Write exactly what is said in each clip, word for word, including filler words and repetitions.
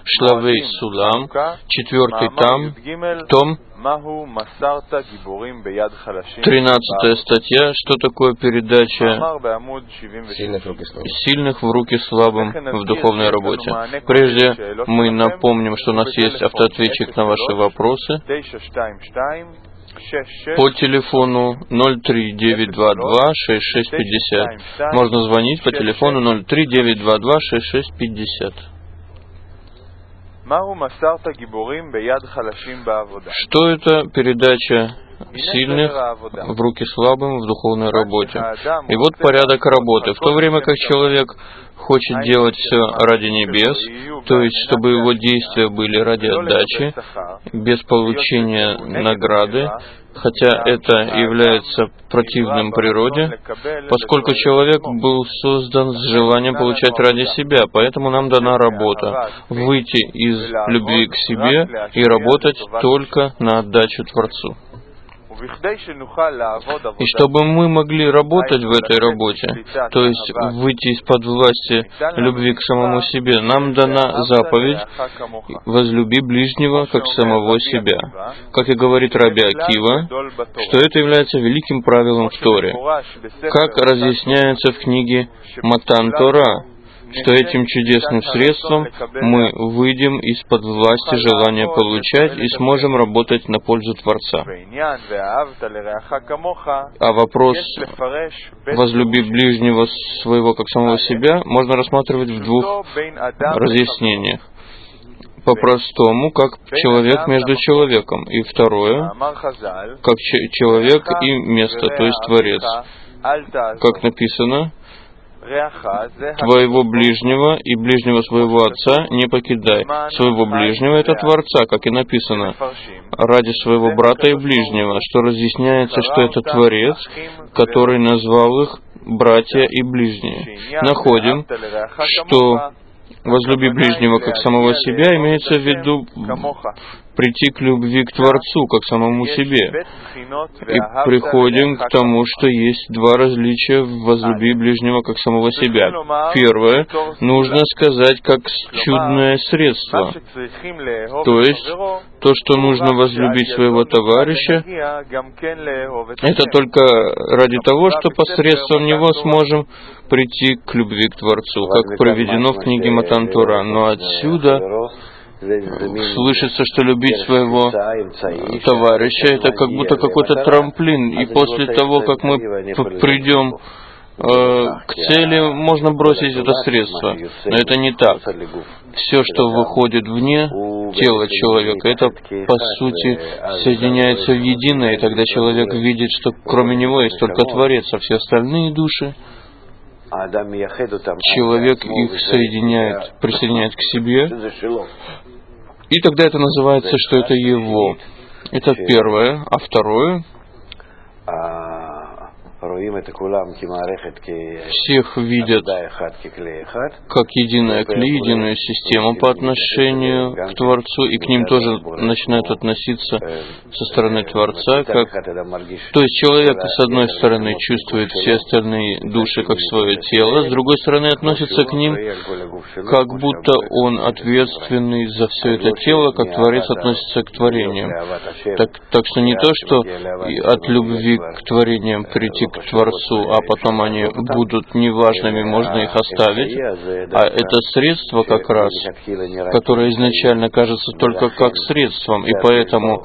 Шлавей Сулам, четвертый там, том, тринадцатая статья, что такое передача сильных в руки слабым в духовной работе. Прежде мы напомним, что у нас есть автоответчик на ваши вопросы по телефону ноль три девять два два шесть шесть пятьдесят. Можно звонить по телефону ноль три девять два два шесть шесть пятьдесят. Что это передача сильных в руки слабым в духовной работе? И вот порядок работы. В то время как человек хочет делать все ради небес, то есть чтобы его действия были ради отдачи, без получения награды, хотя это является противным природе, поскольку человек был создан с желанием получать ради себя, поэтому нам дана работа — выйти из любви к себе и работать только на отдачу Творцу. И чтобы мы могли работать в этой работе, то есть выйти из-под власти любви к самому себе, нам дана заповедь «возлюби ближнего, как самого себя». Как и говорит Раби Акива, что это является великим правилом в Торе. Как разъясняется в книге Матан Тора, что этим чудесным средством мы выйдем из-под власти желания получать и сможем работать на пользу Творца. А вопрос «возлюби ближнего своего как самого себя» можно рассматривать в двух разъяснениях. По-простому, как человек между человеком, и второе, как человек и место, то есть Творец. Как написано, «Твоего ближнего и ближнего своего отца не покидай». Своего ближнего — это Творца, как и написано, ради своего брата и ближнего, что разъясняется, что это Творец, который назвал их братья и ближние. Находим, что «возлюби ближнего как самого себя» имеется в виду прийти к любви к Творцу, как самому себе. И приходим к тому, что есть два различия в «возлюби ближнего как самого себя». Первое, нужно сказать как чудное средство. То есть, то, что нужно возлюбить своего товарища, это только ради того, что посредством него сможем прийти к любви к Творцу, как приведено в книге Матан Тора. Но отсюда слышится, что любить своего товарища — это как будто какой-то трамплин, и после того, как мы придем э, к цели, можно бросить это средство. Но это не так. Все, что выходит вне тела человека, это, по сути, соединяется в единое, и тогда человек видит, что кроме него есть только Творец, а все остальные души, человек их соединяет, присоединяет к себе, и тогда это называется, что это его. Это первое. А второе, всех видят как единое кли, единую систему по отношению к Творцу, и к ним тоже начинают относиться со стороны Творца. Как... То есть человек, с одной стороны, чувствует все остальные души как свое тело, с другой стороны, относится к ним, как будто он ответственный за все это тело, как Творец относится к творениям. Так, так что не то, что от любви к творениям прийти к Творцу, а потом они будут неважными, можно их оставить, а это средство как раз, которое изначально кажется только как средством, и поэтому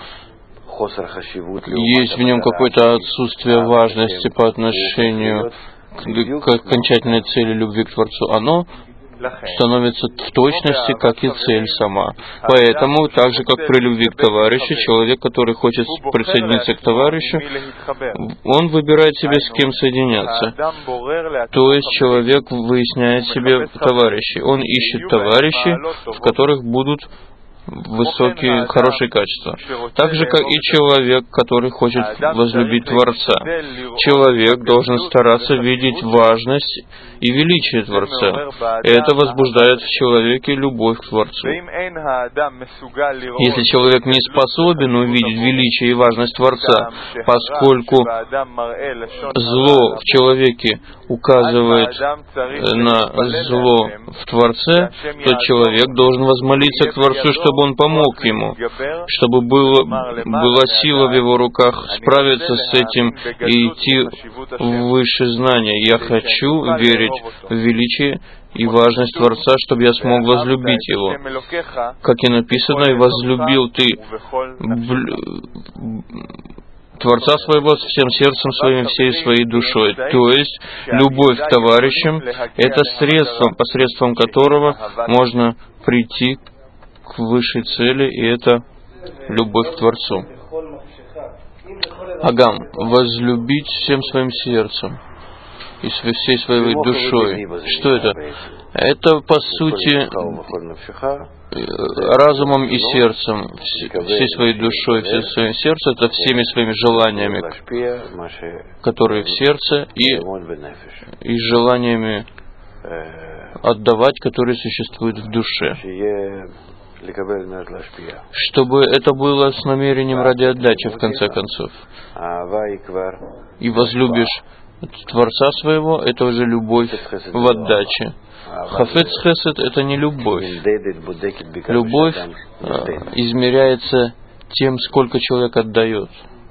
есть в нем какое-то отсутствие важности по отношению к окончательной цели любви к Творцу. Оно становится в точности, как и цель сама. Поэтому, так же, как при любви к товарищу, человек, который хочет присоединиться к товарищу, он выбирает себе, с кем соединяться. То есть человек выясняет себе товарищей. Он ищет товарищей, в которых будут высокие, хорошие качества. Так же, как и человек, который хочет возлюбить Творца. Человек должен стараться видеть важность и величие Творца. И это возбуждает в человеке любовь к Творцу. Если человек не способен увидеть величие и важность Творца, поскольку зло в человеке указывает на зло в Творце, то человек должен возмолиться к Творцу, чтобы он помог ему, чтобы было, была сила в его руках справиться с этим и идти выше знания. Я хочу верить в величие и важность Творца, чтобы я смог возлюбить Его. Как и написано, «И возлюбил ты Творца своего всем сердцем своим, всей своей душой». То есть, любовь к товарищам — это средство, посредством которого можно прийти к высшей цели, и это любовь к Творцу. Агам, возлюбить всем своим сердцем и всей своей душой. Что это? Это, по сути, разумом и сердцем, всей своей душой, всем своим сердцем, это всеми своими желаниями, которые в сердце, и, и желаниями отдавать, которые существуют в душе. Чтобы это было с намерением ради отдачи, в конце концов. И возлюбишь Творца своего, это уже любовь в отдаче. Хафец хесед — это не любовь. Любовь э, измеряется тем, сколько человек отдает.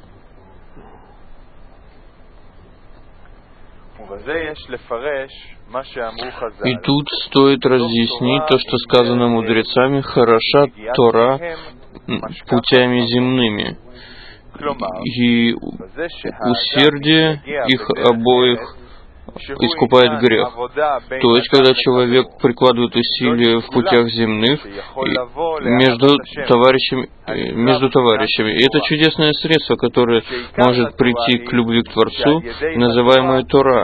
И тут стоит разъяснить то, что сказано мудрецами: «Хороша Тора путями земными». И усердие их обоих искупает грех. То есть, когда человек прикладывает усилия в путях земных между товарищами, между товарищами. И это чудесное средство, которое может прийти к любви к Творцу, называемое Тора.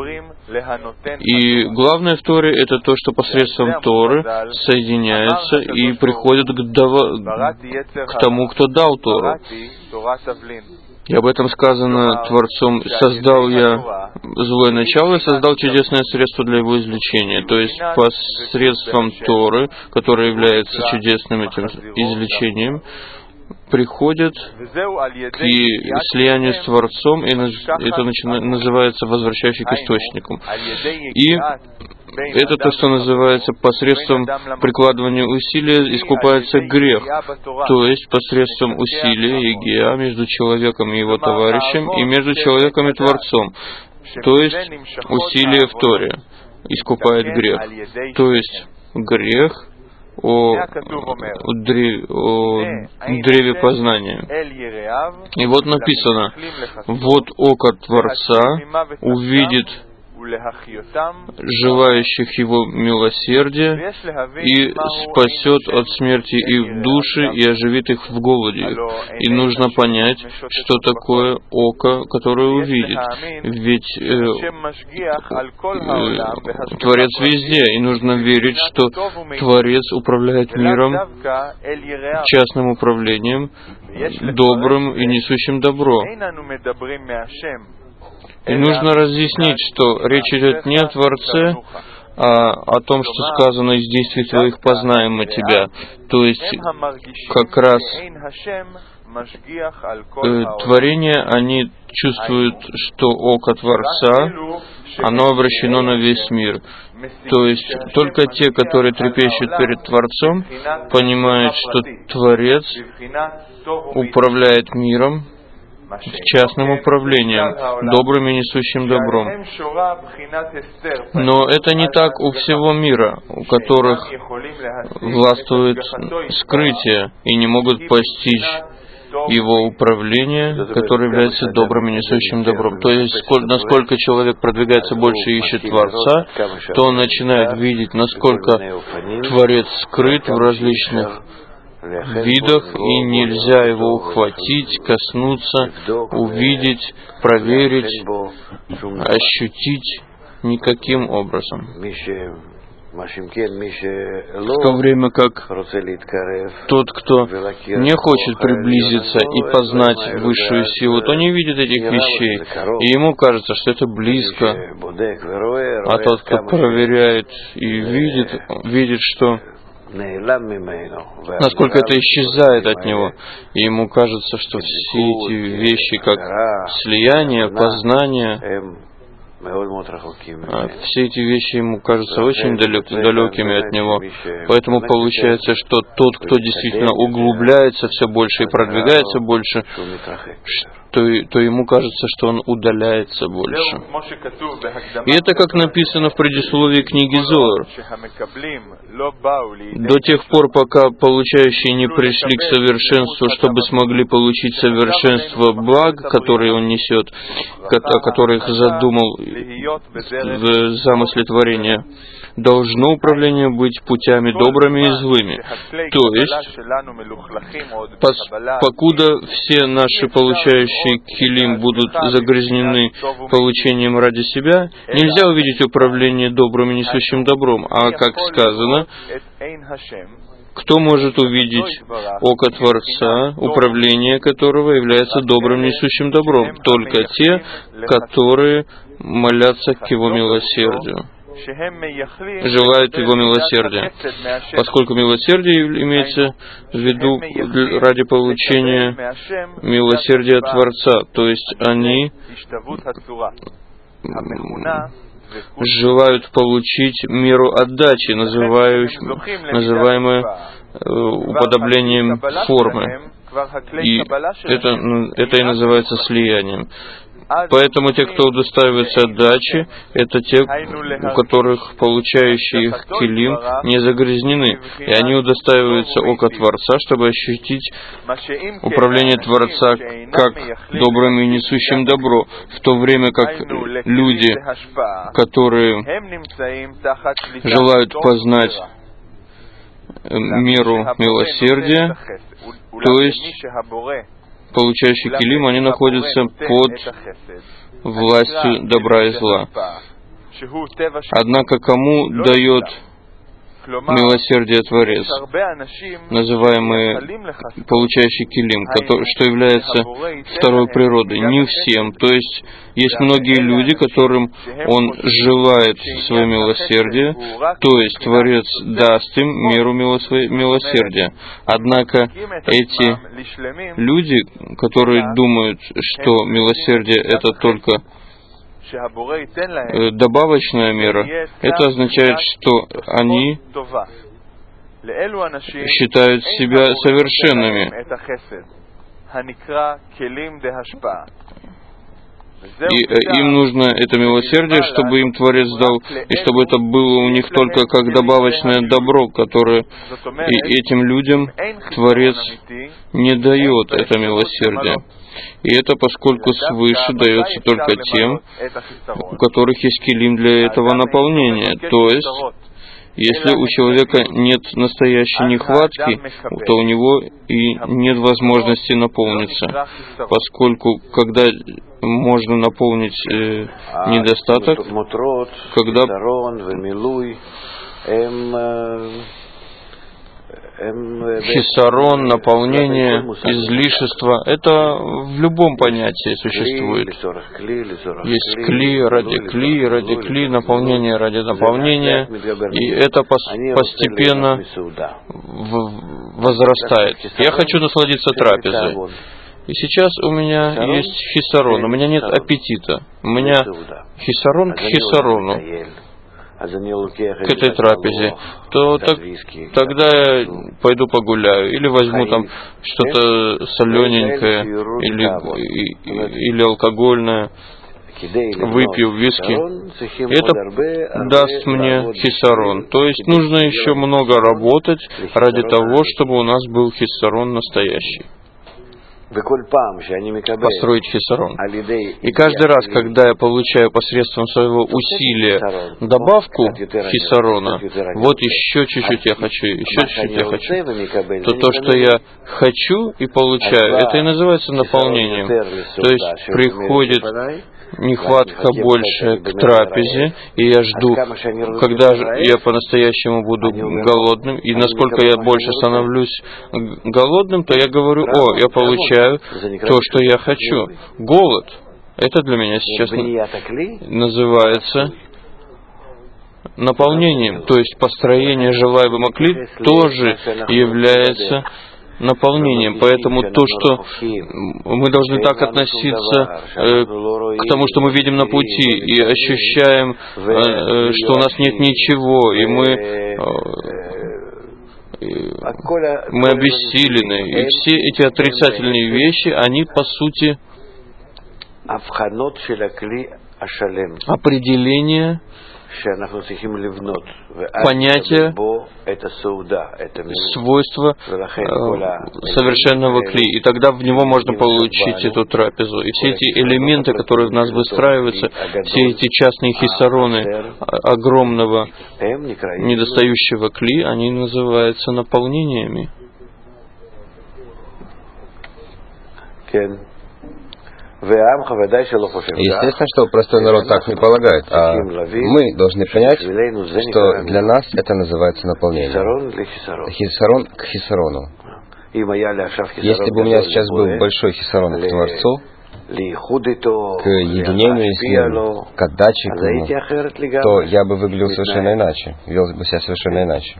И главное в Торе — это то, что посредством Торы соединяется и приходит к, дава... к тому, кто дал Тору. И об этом сказано Творцом: «Создал я злое начало и создал чудесное средство для его излечения». То есть посредством Торы, которая является чудесным этим излечением, приходит к слиянию с Творцом, и это называется возвращающим к источнику. И это то, что называется посредством прикладывания усилия искупается грех, то есть посредством усилия егия между человеком и его товарищем и между человеком и Творцом, то есть усилие в Торе искупает грех, то есть грех о, о, древе, о древе познания. И вот написано: «Вот око Творца увидит желающих его милосердия и спасет от смерти их души и оживит их в голоде». И нужно понять, что такое око, которое увидит. Ведь э, э, Творец везде, и нужно верить, что Творец управляет миром частным управлением, добрым и несущим добро. И нужно разъяснить, что речь идет не о Творце, а о том, что сказано: «Из действий твоих познаем мы тебя». То есть, как раз э, творения, они чувствуют, что око Творца, оно обращено на весь мир. То есть, только те, которые трепещут перед Творцом, понимают, что Творец управляет миром частным управлением, добрым и несущим добром. Но это не так у всего мира, у которых властвует скрытие и не могут постичь его управление, которое является добрым и несущим добром. То есть, насколько человек продвигается больше и ищет Творца, то он начинает видеть, насколько Творец скрыт в различных видах, и нельзя его ухватить, коснуться, увидеть, проверить, ощутить никаким образом. В то время как тот, кто не хочет приблизиться и познать высшую силу, то не видит этих вещей, и ему кажется, что это близко. А тот, кто проверяет и видит, видит, что насколько это исчезает от него, и ему кажется, что все эти вещи, как слияние, познание, все эти вещи ему кажутся очень далек, далекими от него. Поэтому получается, что тот, кто действительно углубляется все больше и продвигается больше, то, то ему кажется, что он удаляется больше. И это как написано в предисловии книги Зоар. До тех пор, пока получающие не пришли к совершенству, чтобы смогли получить совершенство благ, которые он несет, о которых задумал в замысле творения, должно управление быть путями добрыми и злыми. То есть, пос, покуда все наши получающие килим будут загрязнены получением ради себя, нельзя увидеть управление добрым и несущим добром. А как сказано, кто может увидеть око Творца, управление которого является добрым, несущим добром? Только те, которые молятся к Его милосердию, желают Его милосердия. Поскольку милосердие имеется в виду ради получения милосердия Творца, то есть они желают получить меру отдачи, называемую уподоблением формы. И это, это и называется слиянием. Поэтому те, кто удостаивается отдачи, это те, у которых получающие их килим не загрязнены. И они удостаиваются ока Творца, чтобы ощутить управление Творца как добрым и несущим добро, в то время как люди, которые желают познать меру милосердия, то есть получающие килим, они находятся под властью добра и зла. Однако кому дает милосердие Творец, называемый получающий килим, что является второй природой? Не всем. То есть есть многие люди, которым Он желает свое милосердие, то есть Творец даст им меру милосердия. Однако эти люди, которые думают, что милосердие это только добавочная мера, это означает, что они считают себя совершенными. И им нужно это милосердие, чтобы им Творец дал, и чтобы это было у них только как добавочное добро, которое и этим людям Творец не дает это милосердие. И это поскольку свыше дается только тем, у которых есть килим для этого наполнения. То есть, если у человека нет настоящей нехватки, то у него и нет возможности наполниться. Поскольку, когда можно наполнить э, недостаток, когда хисарон, наполнение, излишество, это в любом понятии существует. Есть кли ради кли, ради кли, наполнение ради наполнения, и это постепенно возрастает. Я хочу насладиться трапезой. И сейчас у меня есть хисарон, у меня нет аппетита. У меня хисарон к хисарону, к этой трапезе, то так, тогда я пойду погуляю, или возьму там что-то солененькое, или, или алкогольное, выпью виски. Это даст мне хисарон. То есть нужно еще много работать ради того, чтобы у нас был хисарон настоящий. Построить хисарон. И каждый раз, когда я получаю посредством своего усилия добавку хисарона, вот еще чуть-чуть я хочу, еще чуть-чуть я хочу, то то, что я хочу и получаю, это и называется наполнением. То есть приходит нехватка больше к трапезе, и я жду, когда я по-настоящему буду голодным, и насколько я больше становлюсь голодным, то я говорю: о, я получаю то, что я хочу. Голод — это для меня сейчас называется наполнением, то есть построение желаемого кли тоже является наполнением. Поэтому то, что мы должны так относиться э, к тому, что мы видим на пути, и ощущаем, э, что у нас нет ничего, и мы, э, мы обессилены. И все эти отрицательные вещи, они по сути определение понятие свойства э, совершенного кли, и тогда в него можно получить эту трапезу. И все эти элементы, которые в нас выстраиваются, все эти частные хисароны огромного недостающего кли, они называются наполнениями. Естественно, что простой народ так не полагает, а мы должны понять, что для нас это называется наполнение. Хисарон к хисарону. Если бы у меня сейчас был большой хисарон к Творцу, к единению с Ним, к отдаче к Нему, то я бы выглядел совершенно иначе, вел бы себя совершенно иначе.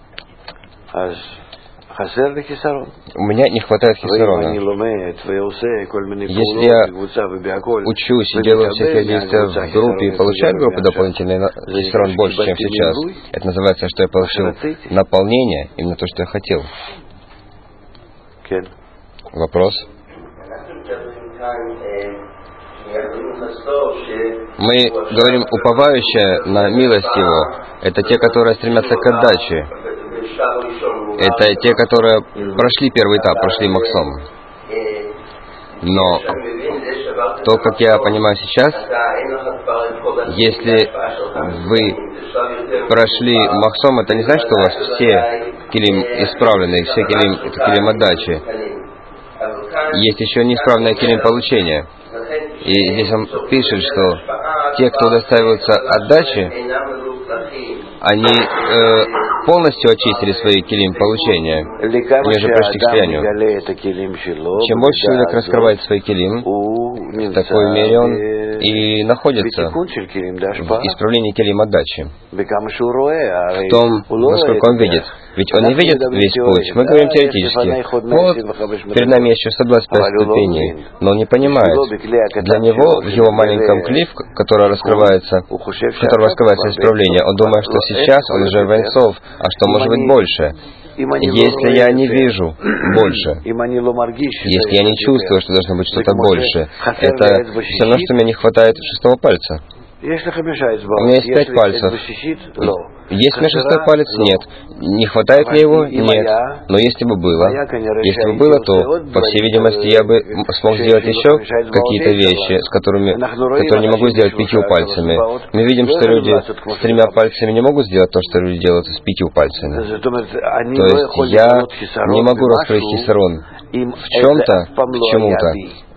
У меня не хватает хисарона. Если я учусь и делаю всякие действия в группе и получаю в группе дополнительный хисарон больше, чем сейчас, это называется, что я получил наполнение, именно то, что я хотел. Вопрос? Мы говорим, уповающие на милость Его, это те, которые стремятся к отдаче. Это те, которые прошли первый этап, прошли Махсом. Но то, как я понимаю сейчас, если вы прошли Махсом, это не значит, что у вас все килим исправлены, все килим, это килим отдачи. Есть еще неисправное килим получения. И здесь он пишет, что те, кто удостаиваются отдачи, они э, полностью очистили свои килим получения. Они уже пришли к состоянию. Чем больше человек раскрывает свои килим, в такой мере он и находится в исправлении килим отдачи. В том, насколько он видит. Ведь он не видит весь путь. Мы говорим теоретически. Вот, перед нами еще сто двадцать пять ступеней. Но он не понимает. Для него, в его маленьком клифе, который раскрывается, в котором раскрывается исправление, он думает, что сейчас он уже в Эйнсоф, а что может быть больше? Если я не вижу больше, если я не чувствую, что должно быть что-то больше, это все равно, что мне не хватает шестого пальца. У меня есть пять пальцев. Есть у меня шестой палец? Нет. Не хватает мне его? Нет. Но если бы было, если бы было, то, по всей видимости, я бы смог сделать еще какие-то вещи, с которыми, которые не могу сделать пятью пальцами. Мы видим, что люди с тремя пальцами не могут сделать то, что люди делают с пятью пальцами. То есть я не могу раскрыть хисарон в чем-то, к чему-то,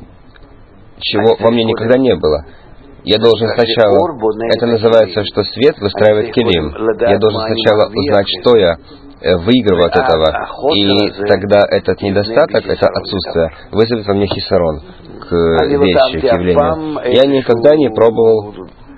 чего во мне никогда не было. Я должен сначала, это называется, что свет выстраивает килим. Я должен сначала узнать, что я выигрываю от этого. И тогда этот недостаток, это отсутствие, вызовет во мне хисарон к вещи, к явлению. Я никогда не пробовал.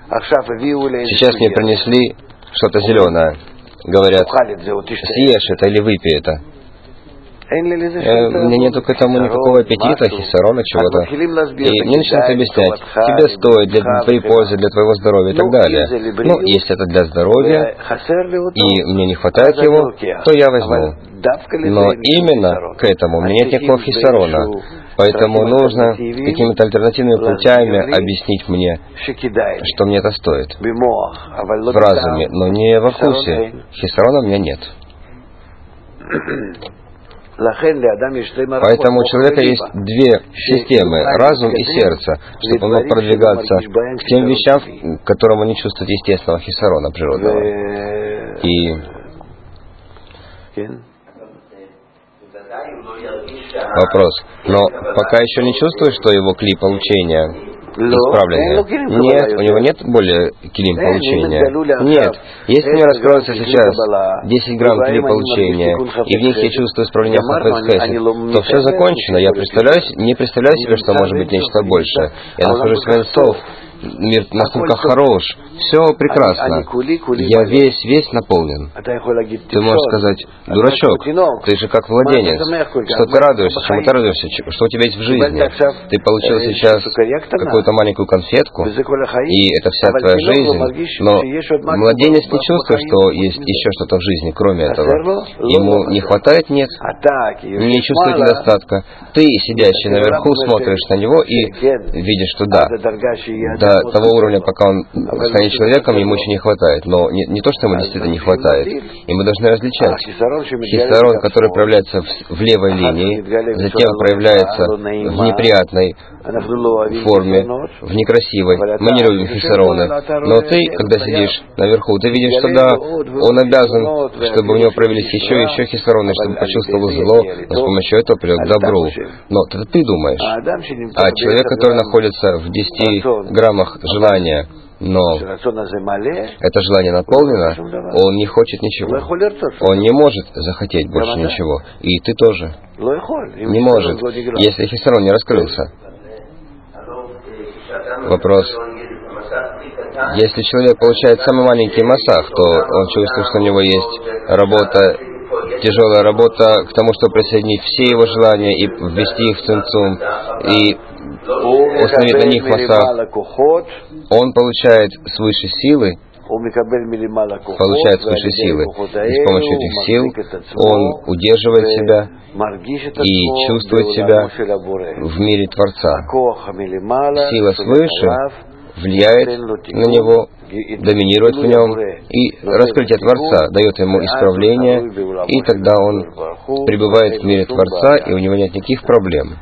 Сейчас мне принесли что-то зеленое. Говорят, съешь это или выпей это. Э, у меня нету к этому никакого аппетита, хисарона, чего-то. И мне начинают объяснять, тебе стоит для твоей пользы, для твоего здоровья и так далее. Ну, если это для здоровья, и мне не хватает его, то я возьму. Но именно к этому у меня нет никакого хисарона. Поэтому нужно какими-то альтернативными путями объяснить мне, что мне это стоит. В разуме, но не во вкусе. Хисарона у меня нет. Поэтому у человека есть две системы, разум и сердце, чтобы он мог продвигаться к тем вещам, к которым он не чувствует естественного хисарона природного. И вопрос. Но пока еще не чувствует, что его кли получения исправленные. Нет, у него нет более килим получения. Нет. Если мне раскроется сейчас десять грамм килим получения, и в них я чувствую исправление Хафец-Хесед, то все закончено. Я представляю, не представляю себе, что может быть нечто большее. Я нахожусь в Энсов. Мир настолько хорош, все прекрасно. Я весь, весь наполнен. Ты можешь сказать: дурачок, ты же как младенец. Что ты радуешься, чему ты радуешься, что у тебя есть в жизни? Ты получил сейчас какую-то маленькую конфетку, и это вся твоя жизнь, но младенец не чувствует, что есть еще что-то в жизни, кроме этого. Ему не хватает? Нет. Не чувствует недостатка. Ты, сидящий наверху, смотришь на него и видишь, что да. Да, того уровня, пока он станет человеком, ему еще не хватает. Но не, не то, что ему действительно не хватает. И мы должны различать. Хисарон, который проявляется в, в левой линии, затем проявляется в неприятной форме, в некрасивой. Мы не любим хисароны. Но ты, когда сидишь наверху, ты видишь, что да, он обязан, чтобы у него проявились еще и еще хисароны, чтобы почувствовал зло, но с помощью этого придет к добру. Но это ты думаешь. А человек, который находится в десяти граммах желания, но это желание наполнено, он не хочет ничего. Он не может захотеть больше ничего. И ты тоже. Не может, если хисарон не раскрылся. Вопрос. Если человек получает самый маленький массаж, то он чувствует, что у него есть работа, тяжелая работа к тому, чтобы присоединить все его желания и ввести их в цинцум, и установить на них массаж. Он получает свыше силы, получает свыше силы, и с помощью этих сил он удерживает себя и чувствует себя в мире Творца. Сила свыше влияет на него, доминирует в нем, и раскрытие Творца дает ему исправление, и тогда он пребывает в мире Творца, и у него нет никаких проблем.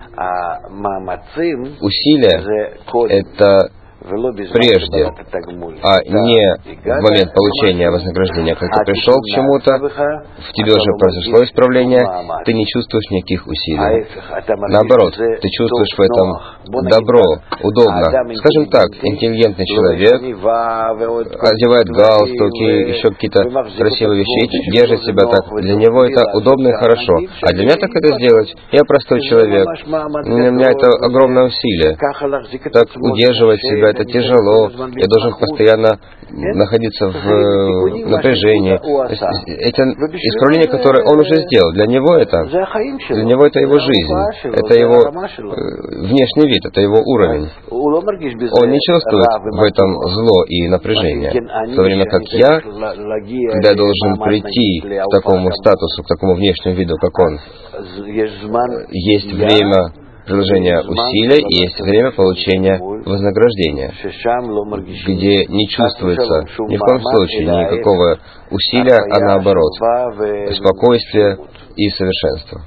Усилия — это прежде, а не в момент получения вознаграждения. Когда ты пришел к чему-то, в тебе уже произошло исправление, ты не чувствуешь никаких усилий. Наоборот, ты чувствуешь в этом добро, удобно. Скажем так, интеллигентный человек одевает галстуки, еще какие-то красивые вещи, держит себя так. Для него это удобно и хорошо. А для меня так это сделать? Я простой человек. Для меня это огромное усилие. Так удерживать себя — это тяжело, я должен постоянно находиться в напряжении. Это исправление, которое он уже сделал, для него это, для него это его жизнь, это его внешний вид, это его уровень. Он не чувствует в этом зло и напряжение. В то время как я, когда я должен прийти к такому статусу, к такому внешнему виду, как он, есть время приложения усилия и есть время получения вознаграждения, где не чувствуется ни в коем случае никакого усилия, а наоборот, спокойствие и совершенство.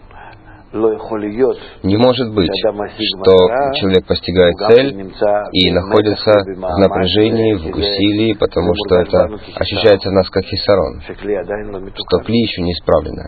Не может быть, что человек постигает цель и находится в напряжении, в усилии, потому что это ощущается в нас как хисарон, что кли еще не исправлено.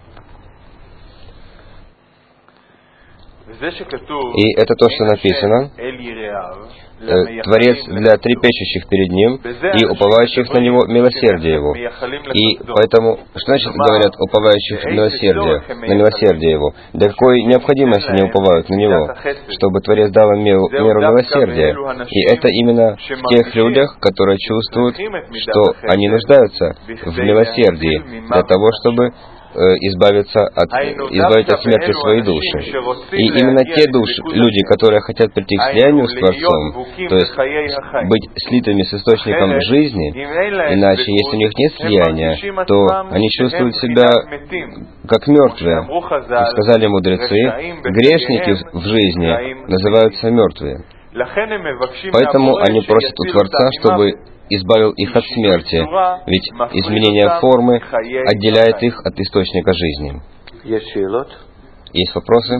И это то, что написано: Творец для трепещущих перед Ним и уповающих на Него милосердие Его. И поэтому, что значит говорят уповающих милосердие, на милосердие Его? До какой необходимости они уповают на Него? Чтобы Творец дал им меру, меру милосердия. И это именно в тех людях, которые чувствуют, что они нуждаются в милосердии для того, чтобы избавиться от, избавить от смерти свои души. И именно те души, люди, которые хотят прийти к слиянию с Творцом, то есть быть слитыми с источником жизни, иначе, если у них нет слияния, то они чувствуют себя как мертвые. И сказали мудрецы, грешники в жизни называются мертвые. Поэтому они просят у Творца, чтобы избавил их от смерти, ведь изменение формы отделяет их от источника жизни. Есть вопросы?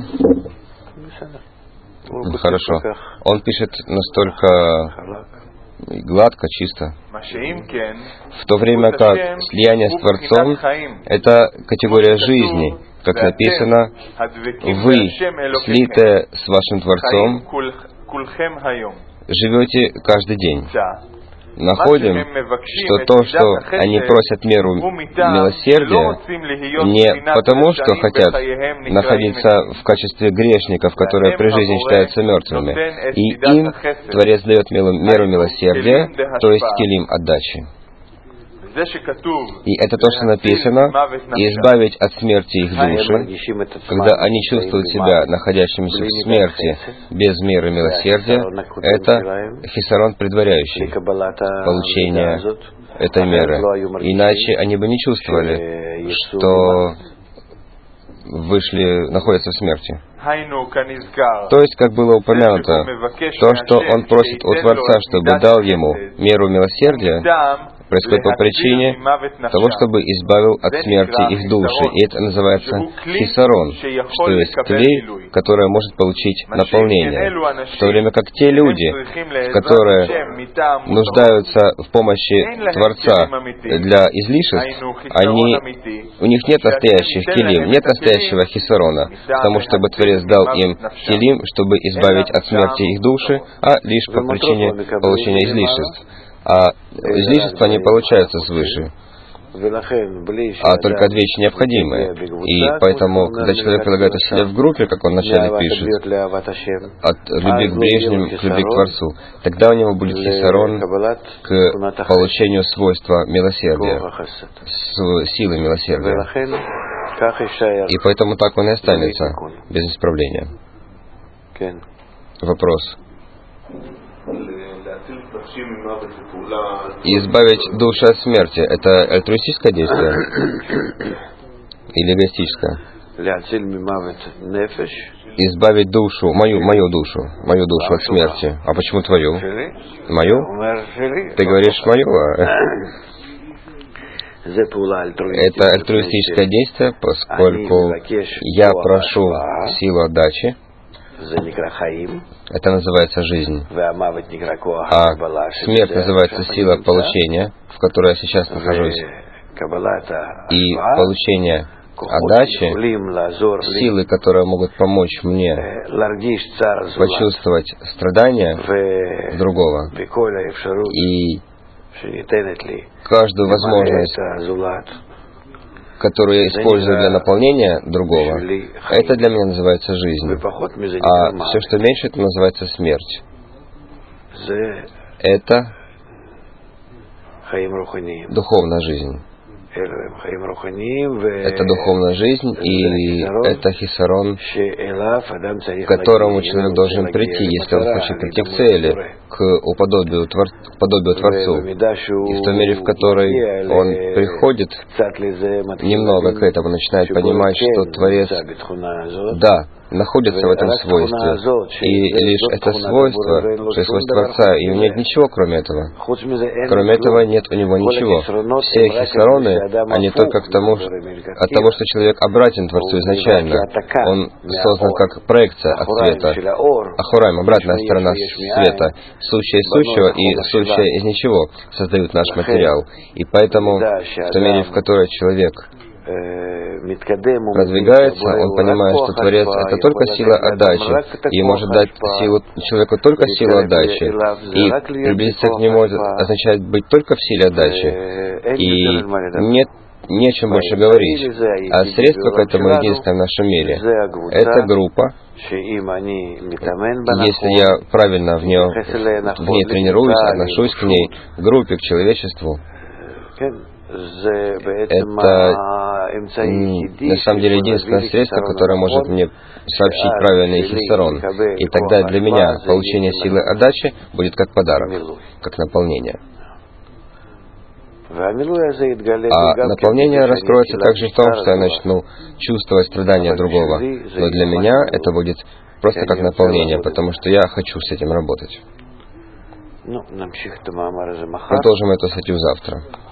Хорошо. Он пишет настолько гладко, чисто. В то время как слияние с Творцом — это категория жизни, как написано: «Вы, слитые с вашим Творцом, живете каждый день. Находим, что то, что они просят меру милосердия, не потому, что хотят находиться в качестве грешников, которые при жизни считаются мертвыми, и им Творец дает меру милосердия, то есть килим отдачи. И это то, что написано, избавить от смерти их души, когда они чувствуют себя находящимися в смерти без меры милосердия, это хисарон предваряющий получение этой меры. Иначе они бы не чувствовали, что вышли, находятся в смерти. То есть, как было упомянуто, то, что он просит у Творца, чтобы дал ему меру милосердия, происходит по причине того, чтобы избавил от смерти их души. И это называется хисарон, что есть клей, который может получить наполнение. В то время как те люди, которые нуждаются в помощи Творца для излишеств, они, у них нет настоящих килим, нет настоящего хисарона, потому чтобы Творец дал им килим, чтобы избавить от смерти их души, а лишь по причине получения излишеств. А излишества не получаются свыше, а только от вещи необходимые. И поэтому, когда человек предлагает о себе в группе, как он вначале пишет, от любви к ближним к любви к Творцу, тогда у него будет хисарон к получению свойства милосердия, силы милосердия. И поэтому так он и останется, без исправления. Вопрос. И избавить душу от смерти — это альтруистическое действие или эгоистическое? Избавить душу, мою, мою душу, мою душу от смерти. А почему твою? Мою? Ты говоришь мою, а... Это альтруистическое действие, поскольку я прошу силу отдачи. Это называется жизнь. А смерть называется сила получения, в которой я сейчас нахожусь. И получение отдачи, силы, которые могут помочь мне почувствовать страдания другого и каждую возможность, которую я использую для наполнения другого, это для меня называется жизнь. А все, что меньше, это называется смерть. Это духовная жизнь. Это духовная жизнь, и это хисарон, к которому человек должен прийти, если он хочет прийти к цели, к уподобию, твор, к подобию Творцу. И в той мере, в которой он приходит немного к этому, начинает понимать, что Творец, да, находится в этом свойстве. И лишь это свойство, что есть свойство Творца, и нет ничего кроме этого. Кроме этого нет у него ничего. Все хисароны, они только к тому, от того, что человек обратен Творцу изначально. Он создан как проекция от света. Ахураим, обратная сторона света. Сущее из сущего и сущее из ничего создают наш материал. И поэтому, в той мере, в которой человек продвигается, он понимает, что Творец — это только сила отдачи, и может дать силу, человеку только силу отдачи, и приблизиться к нему означает быть только в силе отдачи, и нет не о чем больше говорить. А средство к этому единственное в нашем мире — это группа. Если я правильно в ней, в ней тренируюсь, отношусь к ней, к группе, к человечеству, это на самом деле единственное средство, которое может мне сообщить правильный хисарон. И тогда для меня получение силы отдачи будет как подарок, как наполнение. А наполнение раскроется также в том, что я начну чувствовать страдания другого. Но для меня это будет просто как наполнение, потому что я хочу с этим работать. Продолжим эту статью завтра.